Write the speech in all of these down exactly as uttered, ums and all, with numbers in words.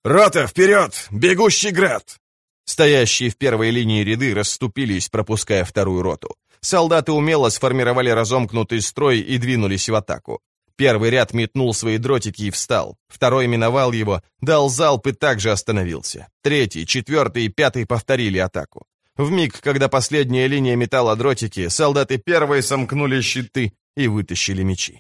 «Рота, вперед! Бегущий град!» Стоящие в первой линии ряды расступились, пропуская вторую роту. Солдаты умело сформировали разомкнутый строй и двинулись в атаку. Первый ряд метнул свои дротики и встал. Второй миновал его, дал залп и также остановился. Третий, четвертый и пятый повторили атаку. Вмиг, когда последняя линия метала дротики, солдаты первые сомкнули щиты и вытащили мечи.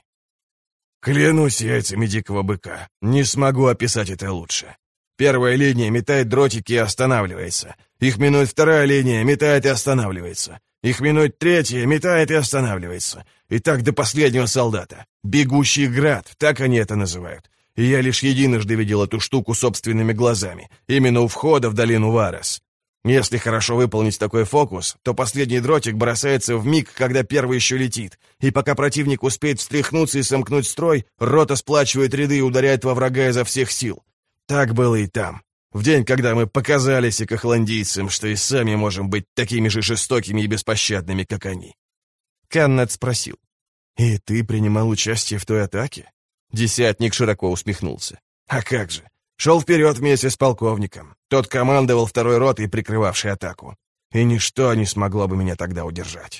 Клянусь яйцами дикого быка, не смогу описать это лучше. Первая линия метает дротики и останавливается. Их минует вторая линия, метает и останавливается. Их минует третья, метает и останавливается. И так до последнего солдата. «Бегущий град», так они это называют. И я лишь единожды видел эту штуку собственными глазами, именно у входа в долину Варес. Если хорошо выполнить такой фокус, то последний дротик бросается в миг, когда первый еще летит, и пока противник успеет встряхнуться и сомкнуть строй, рота сплачивает ряды и ударяет во врага изо всех сил. Так было и там. В день, когда мы показались экохландийцам, что и сами можем быть такими же жестокими и беспощадными, как они. Каннет спросил. «И ты принимал участие в той атаке?» Десятник широко усмехнулся. «А как же? Шел вперед вместе с полковником. Тот командовал второй ротой, прикрывавшей атаку. И ничто не смогло бы меня тогда удержать».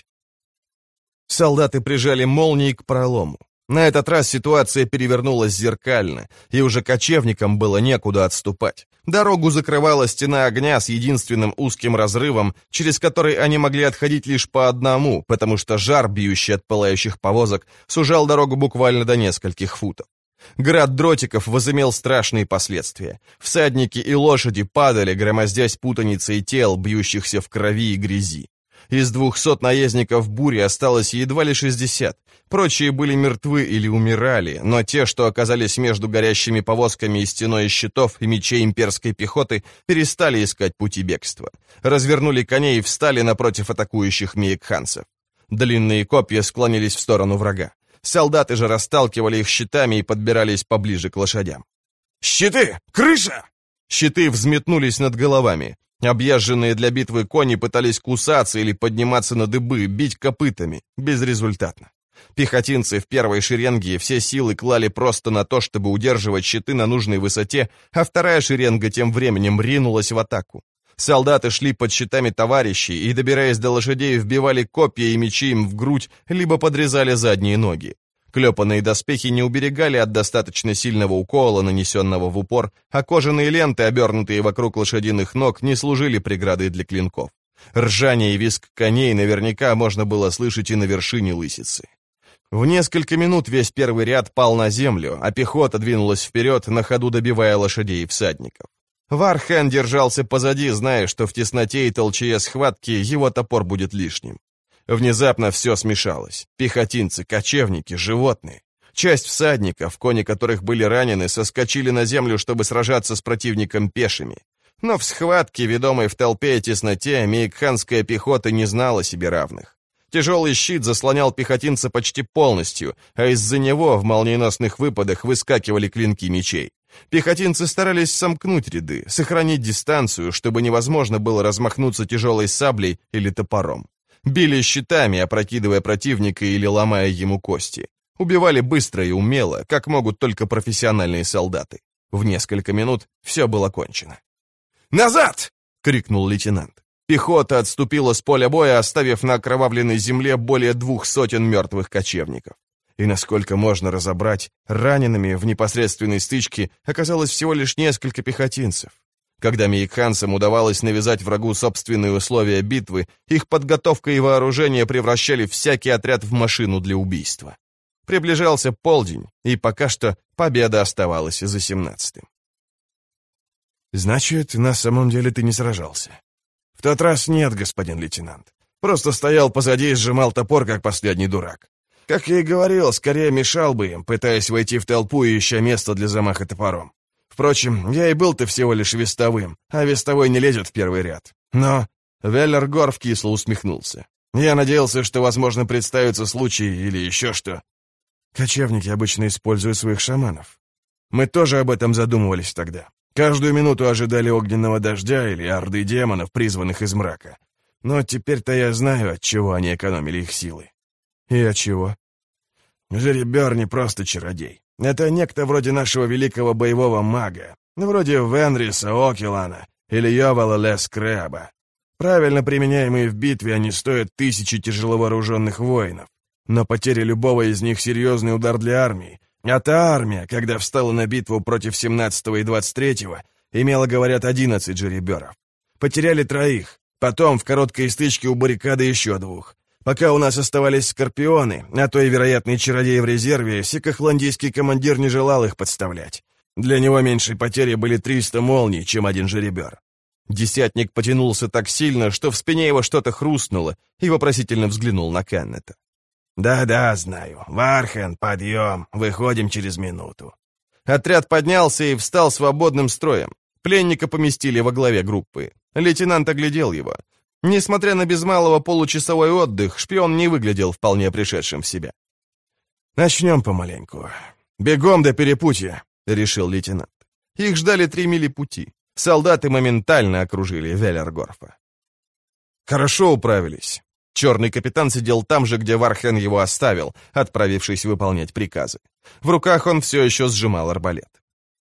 Солдаты прижали молнии к пролому. На этот раз ситуация перевернулась зеркально, и уже кочевникам было некуда отступать. Дорогу закрывала стена огня с единственным узким разрывом, через который они могли отходить лишь по одному, потому что жар, бьющий от пылающих повозок, сужал дорогу буквально до нескольких футов. Град дротиков возымел страшные последствия. Всадники и лошади падали, громоздясь путаницей тел, бьющихся в крови и грязи. Из двухсот наездников бури осталось едва ли шестьдесят. Прочие были мертвы или умирали, но те, что оказались между горящими повозками и стеной из щитов и мечей имперской пехоты, перестали искать пути бегства. Развернули коней и встали напротив атакующих меекханцев. Длинные копья склонились в сторону врага. Солдаты же расталкивали их щитами и подбирались поближе к лошадям. «Щиты! Крыша!» Щиты взметнулись над головами. Объезженные для битвы кони пытались кусаться или подниматься на дыбы, бить копытами. Безрезультатно. Пехотинцы в первой шеренге все силы клали просто на то, чтобы удерживать щиты на нужной высоте, а вторая шеренга тем временем ринулась в атаку. Солдаты шли под щитами товарищей и, добираясь до лошадей, вбивали копья и мечи им в грудь, либо подрезали задние ноги. Клепанные доспехи не уберегали от достаточно сильного укола, нанесенного в упор, а кожаные ленты, обернутые вокруг лошадиных ног, не служили преградой для клинков. Ржание и визг коней наверняка можно было слышать и на вершине лысицы. В несколько минут весь первый ряд пал на землю, а пехота двинулась вперед, на ходу добивая лошадей и всадников. Вархан держался позади, зная, что в тесноте и толчее схватки его топор будет лишним. Внезапно все смешалось. Пехотинцы, кочевники, животные. Часть всадников, кони которых были ранены, соскочили на землю, чтобы сражаться с противником пешими. Но в схватке, ведомой в толпе и тесноте, меекханская пехота не знала себе равных. Тяжелый щит заслонял пехотинца почти полностью, а из-за него в молниеносных выпадах выскакивали клинки мечей. Пехотинцы старались сомкнуть ряды, сохранить дистанцию, чтобы невозможно было размахнуться тяжелой саблей или топором. Били щитами, опрокидывая противника или ломая ему кости. Убивали быстро и умело, как могут только профессиональные солдаты. В несколько минут все было кончено. «Назад!» — крикнул лейтенант. Пехота отступила с поля боя, оставив на окровавленной земле более двух сотен мертвых кочевников. И, насколько можно разобрать, ранеными в непосредственной стычке оказалось всего лишь несколько пехотинцев. Когда меекханцам удавалось навязать врагу собственные условия битвы, их подготовка и вооружение превращали всякий отряд в машину для убийства. Приближался полдень, и пока что победа оставалась за семнадцатым. «Значит, на самом деле ты не сражался?» «В тот раз нет, господин лейтенант. Просто стоял позади и сжимал топор, как последний дурак. Как я и говорил, скорее мешал бы им, пытаясь войти в толпу и ища место для замаха топором. Впрочем, я и был-то всего лишь вестовым, а вестовой не лезет в первый ряд. Но...» Веллер Горф кисло усмехнулся. «Я надеялся, что, возможно, представится случай или еще что». «Кочевники обычно используют своих шаманов. Мы тоже об этом задумывались тогда. Каждую минуту ожидали огненного дождя или орды демонов, призванных из мрака. Но теперь-то я знаю, от чего они экономили их силы». «И от чего?» «Жеребер не просто чародей. Это некто вроде нашего великого боевого мага. вроде Венриса Окелана или Йовала Лескрэба. Правильно применяемые в битве, они стоят тысячи тяжеловооруженных воинов. Но потеря любого из них — серьезный удар для армии. А та армия, когда встала на битву против семнадцатого и двадцать третьего, имела, говорят, одиннадцать жереберов. Потеряли троих. Потом в короткой стычке у баррикады еще двух. Пока у нас оставались скорпионы, а то и вероятный чародей в резерве, сикохландийский командир не желал их подставлять. Для него меньшей потери были триста молний, чем один жеребер. Десятник потянулся так сильно, что в спине его что-то хрустнуло, и вопросительно взглянул на Кеннета. «Да-да, знаю. Вархен, подъем. Выходим через минуту». Отряд поднялся и встал свободным строем. Пленника поместили во главе группы. Лейтенант оглядел его. Несмотря на без малого получасовой отдых, шпион не выглядел вполне пришедшим в себя. «Начнем помаленьку. Бегом до перепутья», — решил лейтенант. Их ждали три мили пути. Солдаты моментально окружили Веллергорфа. Хорошо управились. Черный капитан сидел там же, где Вархен его оставил, отправившись выполнять приказы. В руках он все еще сжимал арбалет.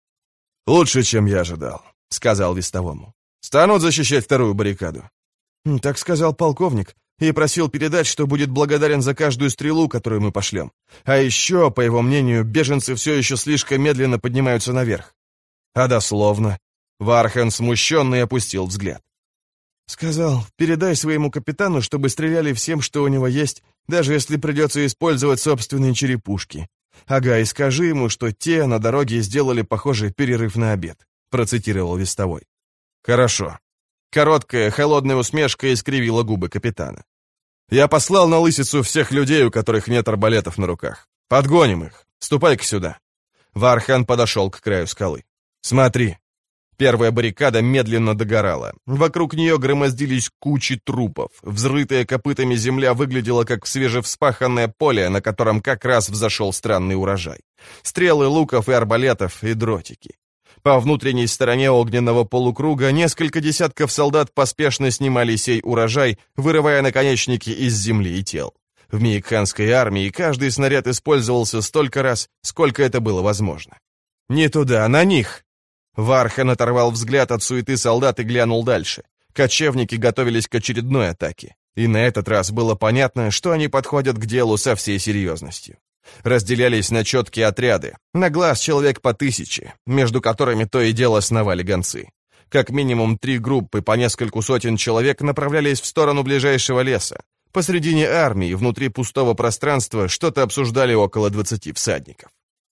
«Лучше, чем я ожидал», — сказал вестовому. «Станут защищать вторую баррикаду?» «Так сказал полковник, и просил передать, что будет благодарен за каждую стрелу, которую мы пошлем. А еще, по его мнению, беженцы все еще слишком медленно поднимаются наверх». «А дословно?» Вархен смущенный опустил взгляд. «Сказал, передай своему капитану, чтобы стреляли всем, что у него есть, даже если придется использовать собственные черепушки. Ага, и скажи ему, что те на дороге сделали, похоже, перерыв на обед», — процитировал вестовой. «Хорошо». Короткая, холодная усмешка искривила губы капитана. «Я послал на лысицу всех людей, у которых нет арбалетов на руках. Подгоним их. Ступай-ка сюда». Вархан подошел к краю скалы. «Смотри». Первая баррикада медленно догорала. Вокруг нее громоздились кучи трупов. Взрытая копытами земля выглядела как свежевспаханное поле, на котором как раз взошел странный урожай. Стрелы луков и арбалетов и дротики. По внутренней стороне огненного полукруга несколько десятков солдат поспешно снимали сей урожай, вырывая наконечники из земли и тел. В миикханской армии каждый снаряд использовался столько раз, сколько это было возможно. «Не туда, на них!» Вархан оторвал взгляд от суеты солдат и глянул дальше. Кочевники готовились к очередной атаке. И на этот раз было понятно, что они подходят к делу со всей серьезностью. Разделялись на четкие отряды, на глаз человек по тысяче, между которыми то и дело сновали гонцы. Как минимум три группы по нескольку сотен человек направлялись в сторону ближайшего леса. Посредине армии, внутри пустого пространства, что-то обсуждали около двадцати всадников.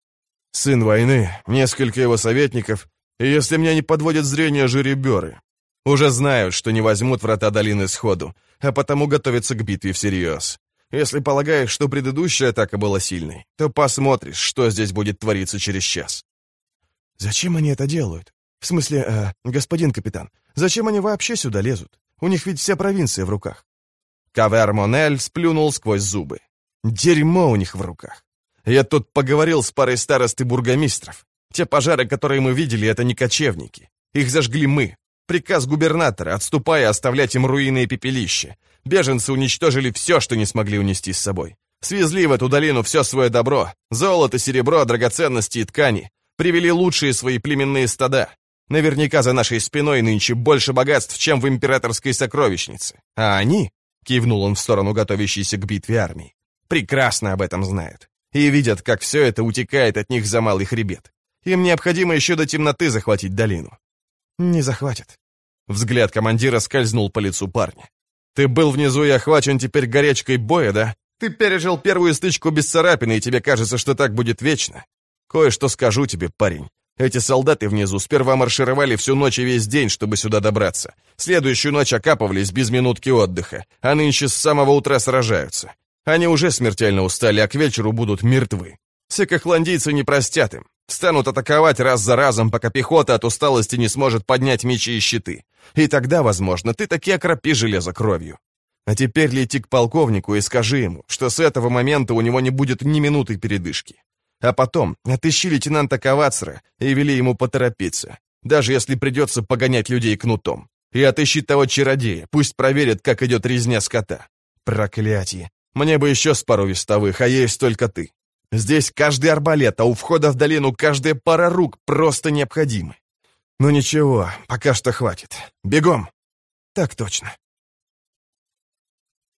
«Сын войны, несколько его советников, и если меня не подводят зрение жереберы, уже знают, что не возьмут врата долины сходу, а потому готовятся к битве всерьез. Если полагаешь, что предыдущая атака была сильной, то посмотришь, что здесь будет твориться через час». «Зачем они это делают? В смысле, э, господин капитан, зачем они вообще сюда лезут? У них ведь вся провинция в руках». Кавер Монель сплюнул сквозь зубы. «Дерьмо у них в руках. Я тут поговорил с парой старост и бургомистров. Те пожары, которые мы видели, это не кочевники. Их зажгли мы. Приказ губернатора, отступая, оставлять им руины и пепелища. Беженцы уничтожили все, что не смогли унести с собой. Свезли в эту долину все свое добро. Золото, серебро, драгоценности и ткани. Привели лучшие свои племенные стада. Наверняка за нашей спиной нынче больше богатств, чем в императорской сокровищнице. А они, кивнул он в сторону готовящейся к битве армии, прекрасно об этом знают. И видят, как все это утекает от них за малый хребет. Им необходимо еще до темноты захватить долину». «Не захватят». Взгляд командира скользнул по лицу парня. «Ты был внизу и охвачен теперь горячкой боя, да? Ты пережил первую стычку без царапины, и тебе кажется, что так будет вечно? Кое-что скажу тебе, парень. Эти солдаты внизу сперва маршировали всю ночь и весь день, чтобы сюда добраться. Следующую ночь окапывались без минутки отдыха, а нынче с самого утра сражаются. Они уже смертельно устали, а к вечеру будут мертвы. Сикохландийцы не простят им. Станут атаковать раз за разом, пока пехота от усталости не сможет поднять мечи и щиты. И тогда, возможно, ты таки окропи железо кровью. А теперь лети к полковнику и скажи ему, что с этого момента у него не будет ни минуты передышки. А потом отыщи лейтенанта Кавацра и вели ему поторопиться, даже если придется погонять людей кнутом. И отыщи того чародея, пусть проверит, как идет резня скота. Проклятие! Мне бы еще с пару вестовых, а есть только ты. Здесь каждый арбалет, а у входа в долину каждая пара рук просто необходимы. Ну ничего, пока что хватит. Бегом!» «Так точно».